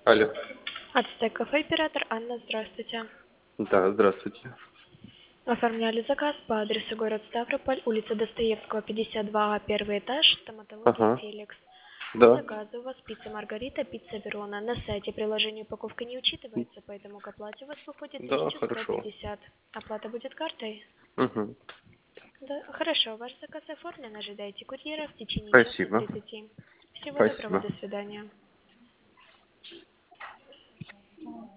Алло. Ацтек кафе, оператор Анна, здравствуйте. Да, здравствуйте. Оформляли заказ по адресу город Ставрополь, улица Достоевского, 52А, первый этаж, стоматология Ага. Феликс. По Да. заказу у вас пицца Маргарита, пицца Верона. На сайте приложение упаковка не учитывается, поэтому к оплате у вас выходит Да, хорошо. 1150. Оплата будет картой? Угу. Да, хорошо. Ваш заказ оформлен. Ожидайте курьера в течение часа Спасибо. 30. Всего доброго, Спасибо. до свидания.